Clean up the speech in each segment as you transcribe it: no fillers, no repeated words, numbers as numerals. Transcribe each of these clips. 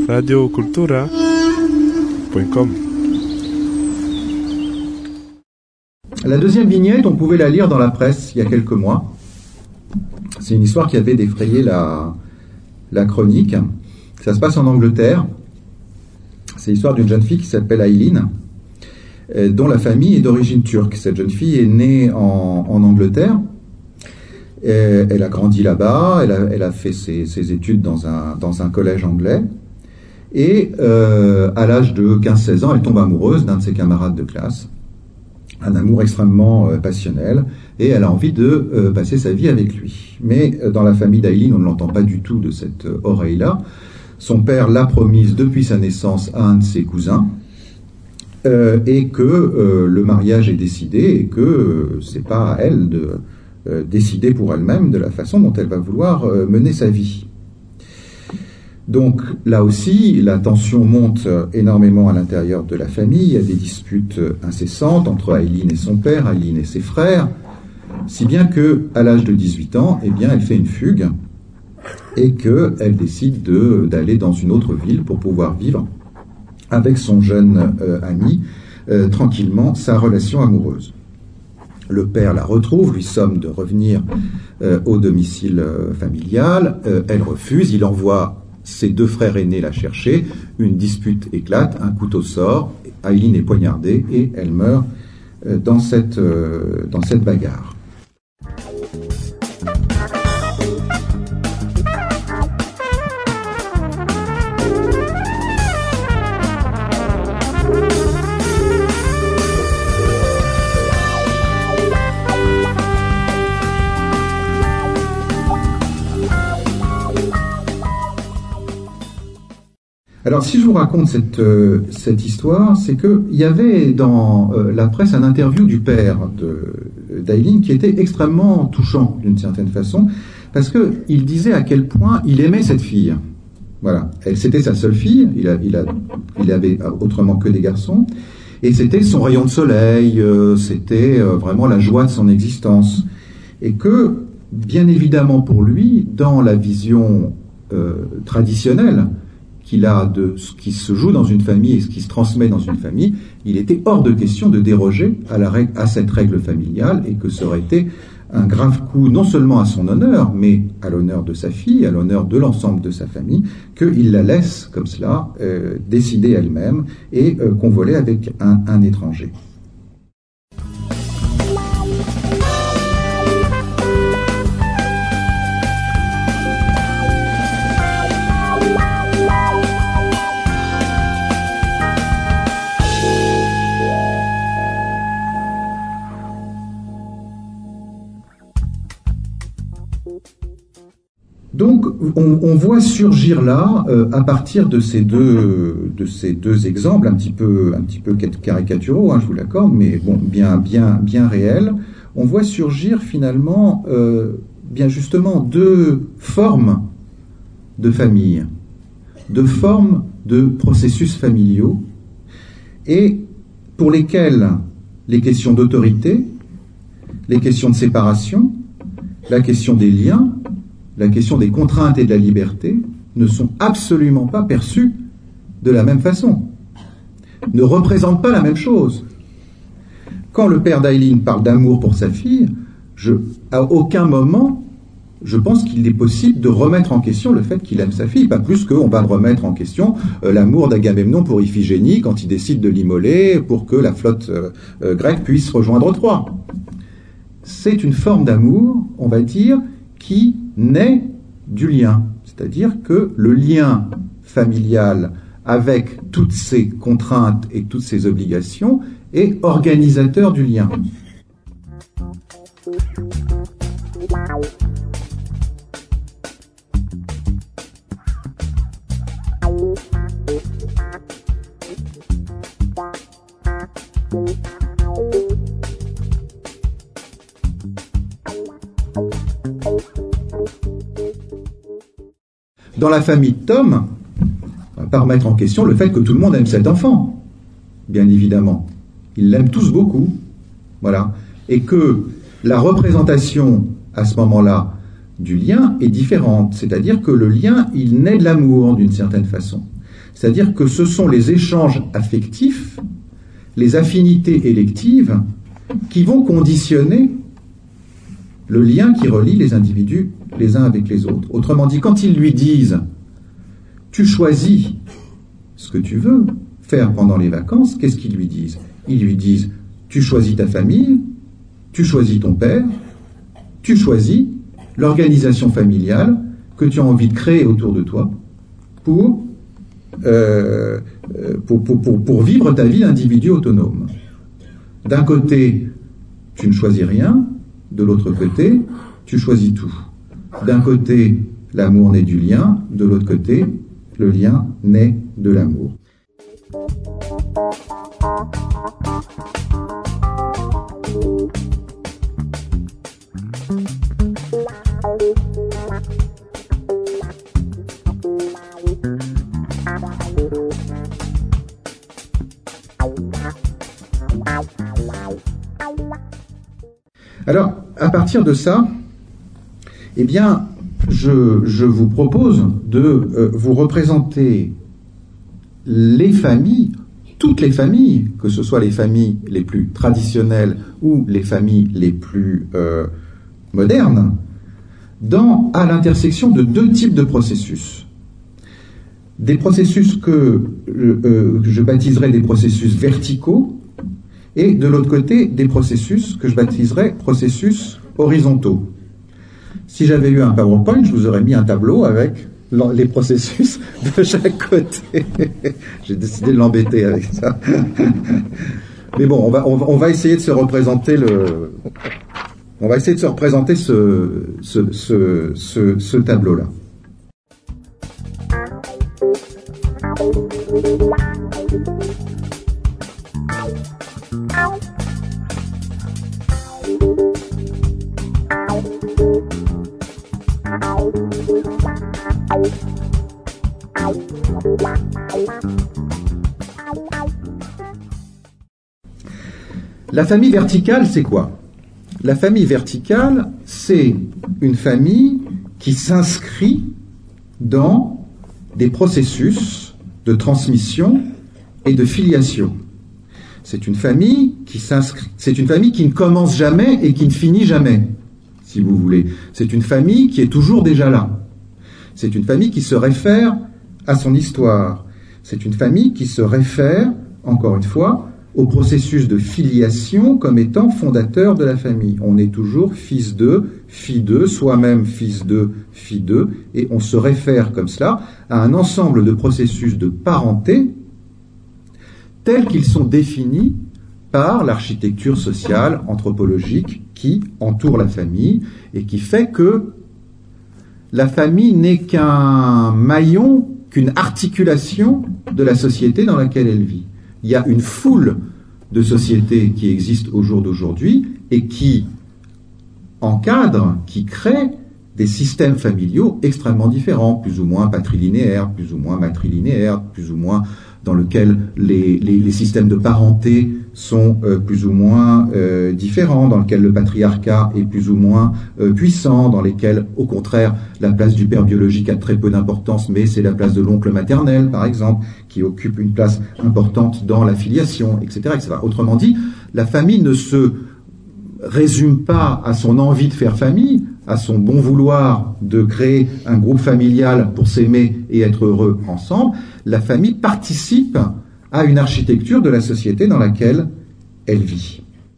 radiocultura.com. La deuxième vignette, on pouvait la lire dans la presse il y a quelques mois. C'est une histoire qui avait défrayé la chronique. Ça se passe en Angleterre. C'est l'histoire d'une jeune fille qui s'appelle Aileen, dont la famille est d'origine turque. Cette jeune fille est née en Angleterre. Elle a grandi là-bas, elle a fait ses études dans un collège anglais. Et à l'âge de 15-16 ans, elle tombe amoureuse d'un de ses camarades de classe. Un amour extrêmement passionnel. Et elle a envie de passer sa vie avec lui. Mais dans la famille d'Aileen, on ne l'entend pas du tout de cette oreille-là. Son père l'a promise depuis sa naissance à un de ses cousins. Et que le mariage est décidé et que c'est pas à elle de décider pour elle-même de la façon dont elle va vouloir mener sa vie. Donc là aussi, la tension monte énormément à l'intérieur de la famille. Il y a des disputes incessantes entre Aileen et son père, Aileen et ses frères, si bien que à l'âge de 18 ans, eh bien, elle fait une fugue et qu'elle décide d'aller dans une autre ville pour pouvoir vivre avec son jeune ami tranquillement sa relation amoureuse. Le père la retrouve, lui somme de revenir au domicile familial. Elle refuse, il envoie ses deux frères aînés la chercher. Une dispute éclate, un couteau sort, Aileen est poignardée et elle meurt dans cette bagarre. Alors, si je vous raconte cette histoire, c'est qu'il y avait dans la presse un interview du père d'Aileen qui était extrêmement touchant, d'une certaine façon, parce qu'il disait à quel point il aimait cette fille. Voilà. C'était sa seule fille, il avait autrement que des garçons, et c'était son rayon de soleil, c'était vraiment la joie de son existence. Et que, bien évidemment pour lui, dans la vision traditionnelle, qu'il a de ce qui se joue dans une famille et ce qui se transmet dans une famille, il était hors de question de déroger à cette règle familiale et que ça aurait été un grave coup non seulement à son honneur, mais à l'honneur de sa fille, à l'honneur de l'ensemble de sa famille, qu'il la laisse comme cela décider elle-même et convoler avec un étranger. Donc, on voit surgir là, à partir de ces deux exemples, un petit peu caricaturaux, je vous l'accorde, mais bon, bien réels, on voit surgir finalement, bien justement, deux formes de famille, deux formes de processus familiaux, et pour lesquels les questions d'autorité, les questions de séparation, la question des liens, la question des contraintes et de la liberté ne sont absolument pas perçues de la même façon, ne représentent pas la même chose. Quand le père d'Aileen parle d'amour pour sa fille, à aucun moment, je pense qu'il est possible de remettre en question le fait qu'il aime sa fille, pas plus qu'on va remettre en question l'amour d'Agamemnon pour Iphigénie quand il décide de l'immoler pour que la flotte grecque puisse rejoindre Troie. C'est une forme d'amour, on va dire, qui naît du lien. C'est-à-dire que le lien familial avec toutes ses contraintes et toutes ses obligations est organisateur du lien. Dans la famille de Tom, on ne va pas remettre en question le fait que tout le monde aime cet enfant, bien évidemment. Ils l'aiment tous beaucoup, voilà. Et que la représentation, à ce moment-là, du lien est différente. C'est-à-dire que le lien, il naît de l'amour, d'une certaine façon. C'est-à-dire que ce sont les échanges affectifs, les affinités électives qui vont conditionner le lien qui relie les individus les uns avec les autres. Autrement dit, quand ils lui disent « tu choisis ce que tu veux faire pendant les vacances », qu'est-ce qu'ils lui disent? Ils lui disent « tu choisis ta famille, tu choisis ton père, tu choisis l'organisation familiale que tu as envie de créer autour de toi pour vivre ta vie d'individu autonome. » D'un côté, tu ne choisis rien, de l'autre côté, tu choisis tout. D'un côté, l'amour naît du lien, de l'autre côté, le lien naît de l'amour. Alors, à partir de ça, eh bien, je vous propose de vous représenter les familles, toutes les familles, que ce soit les familles les plus traditionnelles ou les familles les plus modernes, à l'intersection de deux types de processus. Des processus que je baptiserai des processus verticaux, et de l'autre côté, des processus que je baptiserais processus horizontaux. Si j'avais eu un PowerPoint, je vous aurais mis un tableau avec les processus de chaque côté. J'ai décidé de l'embêter avec ça. Mais bon, on va essayer de se représenter ce tableau-là. La famille verticale, c'est quoi? La famille verticale, c'est une famille qui s'inscrit dans des processus de transmission et de filiation. C'est une famille qui ne commence jamais et qui ne finit jamais, si vous voulez. C'est une famille qui est toujours déjà là. C'est une famille qui se réfère à son histoire. C'est une famille qui se réfère, encore une fois, au processus de filiation comme étant fondateur de la famille. On est toujours fils de, fille de, soi-même fils de, fille de, et on se réfère comme cela à un ensemble de processus de parenté tels qu'ils sont définis par l'architecture sociale, anthropologique qui entoure la famille et qui fait que la famille n'est qu'un maillon, qu'une articulation de la société dans laquelle elle vit. Il y a une foule de sociétés qui existent au jour d'aujourd'hui et qui encadrent, qui créent des systèmes familiaux extrêmement différents, plus ou moins patrilinéaires, plus ou moins matrilinéaires, plus ou moins dans lesquels les systèmes de parenté sont plus ou moins différents, dans lesquels le patriarcat est plus ou moins puissant, dans lesquels, au contraire, la place du père biologique a très peu d'importance, mais c'est la place de l'oncle maternel, par exemple, qui occupe une place importante dans la filiation, etc., etc. Autrement dit, la famille ne se résume pas à son envie de faire famille, à son bon vouloir de créer un groupe familial pour s'aimer et être heureux ensemble. La famille participe à une architecture de la société dans laquelle elle vit.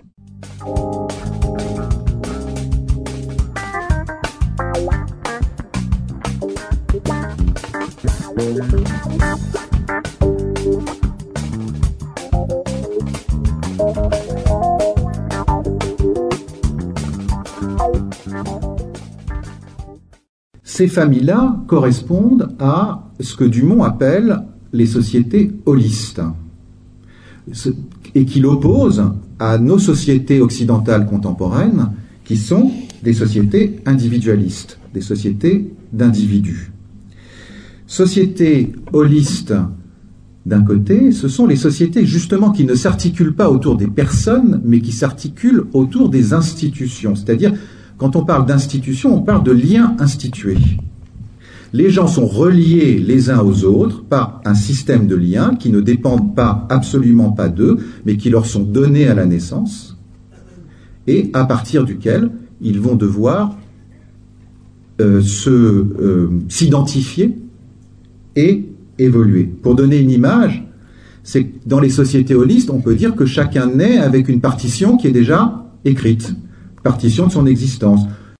Ces familles-là correspondent à ce que Dumont appelle les sociétés holistes, et qu'il oppose à nos sociétés occidentales contemporaines, qui sont des sociétés individualistes, des sociétés d'individus. Sociétés holistes, d'un côté, ce sont les sociétés justement qui ne s'articulent pas autour des personnes, mais qui s'articulent autour des institutions, c'est-à-dire quand on parle d'institution, on parle de liens institués. Les gens sont reliés les uns aux autres par un système de liens qui ne dépendent pas, absolument pas d'eux, mais qui leur sont donnés à la naissance, et à partir duquel ils vont devoir s'identifier et évoluer. Pour donner une image, c'est que dans les sociétés holistes, on peut dire que chacun naît avec une partition qui est déjà écrite, partition de son existence.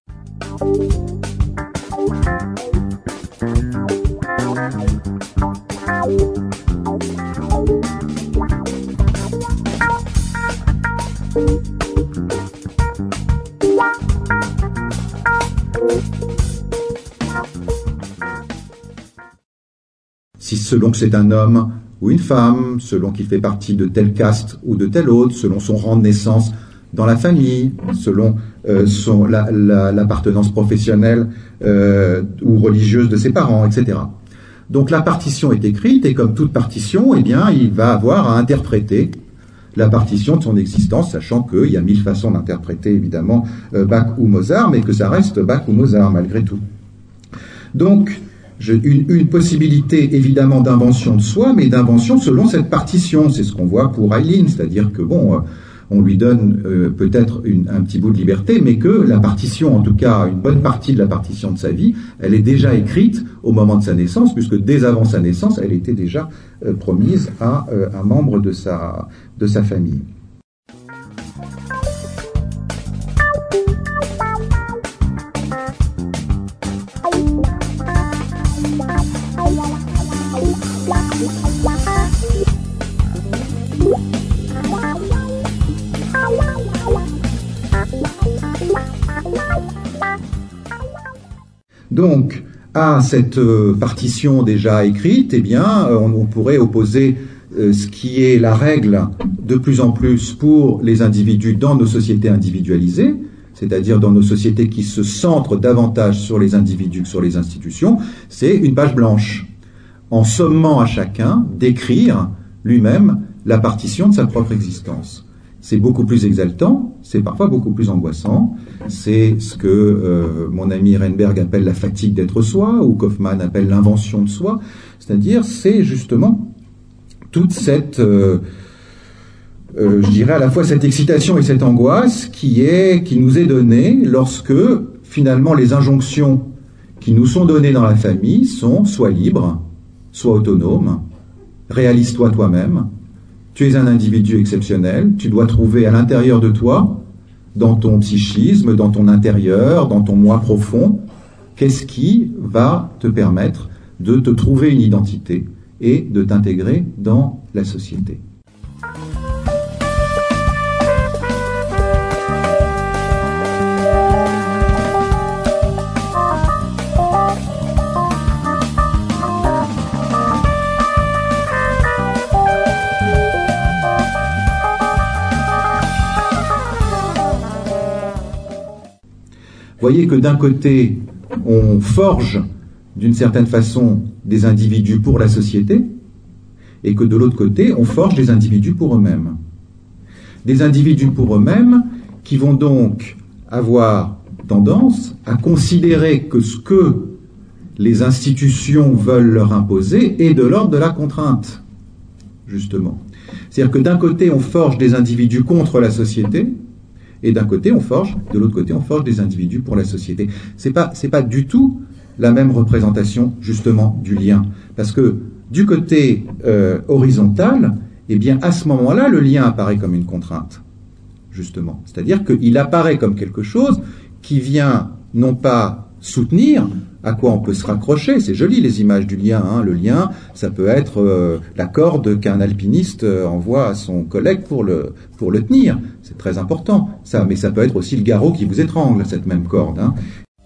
Si selon que c'est un homme ou une femme, selon qu'il fait partie de telle caste ou de telle autre, selon son rang de naissance dans la famille, selon l'appartenance professionnelle ou religieuse de ses parents, etc. Donc la partition est écrite et comme toute partition, eh bien, il va avoir à interpréter la partition de son existence, sachant qu'il y a 1000 façons d'interpréter évidemment Bach ou Mozart, mais que ça reste Bach ou Mozart malgré tout. Donc, une possibilité évidemment d'invention de soi, mais d'invention selon cette partition. C'est ce qu'on voit pour Eileen, c'est-à-dire que bon, on lui donne peut-être un petit bout de liberté, mais que la partition, en tout cas une bonne partie de la partition de sa vie, elle est déjà écrite au moment de sa naissance, puisque dès avant sa naissance, elle était déjà promise à un membre de sa famille. Donc, à cette partition déjà écrite, eh bien, on pourrait opposer ce qui est la règle de plus en plus pour les individus dans nos sociétés individualisées, c'est-à-dire dans nos sociétés qui se centrent davantage sur les individus que sur les institutions, c'est une page blanche, en sommant à chacun d'écrire lui-même la partition de sa propre existence. C'est beaucoup plus exaltant, c'est parfois beaucoup plus angoissant, c'est ce que mon ami Renberg appelle la fatigue d'être soi, ou Kaufmann appelle l'invention de soi, c'est-à-dire c'est justement toute cette, je dirais à la fois cette excitation et cette angoisse qui nous est donnée lorsque finalement les injonctions qui nous sont données dans la famille sont soit libres, soit autonomes, réalise-toi toi-même. Tu es un individu exceptionnel, tu dois trouver à l'intérieur de toi, dans ton psychisme, dans ton intérieur, dans ton moi profond, qu'est-ce qui va te permettre de te trouver une identité et de t'intégrer dans la société. Voyez que d'un côté, on forge d'une certaine façon des individus pour la société, et que de l'autre côté, on forge des individus pour eux-mêmes. Des individus pour eux-mêmes qui vont donc avoir tendance à considérer que ce que les institutions veulent leur imposer est de l'ordre de la contrainte, justement. C'est-à-dire que d'un côté, on forge des individus contre la société, et d'un côté, de l'autre côté, on forge des individus pour la société. C'est pas du tout la même représentation, justement, du lien. Parce que, du côté horizontal, eh bien, à ce moment-là, le lien apparaît comme une contrainte, justement. C'est-à-dire qu'il apparaît comme quelque chose qui vient, non pas soutenir, à quoi on peut se raccrocher. C'est joli, les images du lien, hein. Le lien, ça peut être la corde qu'un alpiniste envoie à son collègue pour le tenir. C'est très important, ça. Mais ça peut être aussi le garrot qui vous étrangle, cette même corde, hein.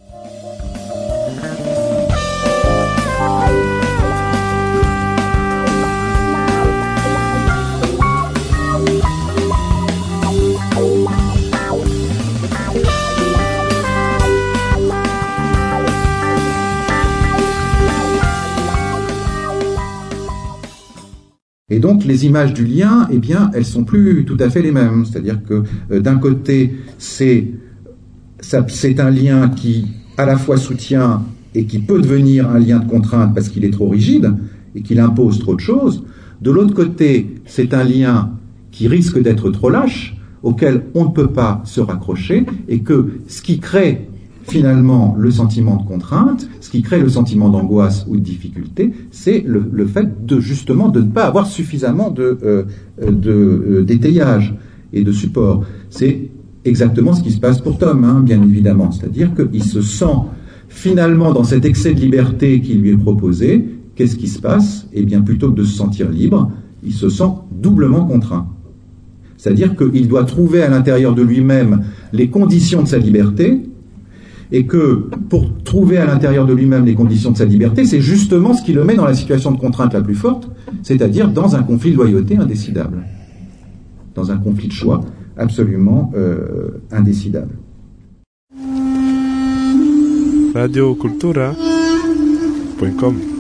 Et donc les images du lien, eh bien, elles sont plus tout à fait les mêmes. C'est-à-dire que d'un côté, c'est un lien qui à la fois soutient et qui peut devenir un lien de contrainte parce qu'il est trop rigide et qu'il impose trop de choses. De l'autre côté, c'est un lien qui risque d'être trop lâche, auquel on ne peut pas se raccrocher, et que ce qui crée finalement le sentiment de contrainte, ce qui crée le sentiment d'angoisse ou de difficulté, c'est le fait de justement de ne pas avoir suffisamment d'étayage et de support. C'est exactement ce qui se passe pour Tom, hein, bien évidemment. C'est-à-dire qu'il se sent finalement dans cet excès de liberté qui lui est proposé. Qu'est-ce qui se passe? Eh bien, plutôt que de se sentir libre, il se sent doublement contraint. C'est-à-dire qu'il doit trouver à l'intérieur de lui-même les conditions de sa liberté, et que pour trouver à l'intérieur de lui-même les conditions de sa liberté, c'est justement ce qui le met dans la situation de contrainte la plus forte, c'est-à-dire dans un conflit de loyauté indécidable, dans un conflit de choix absolument indécidable. radiocultura.com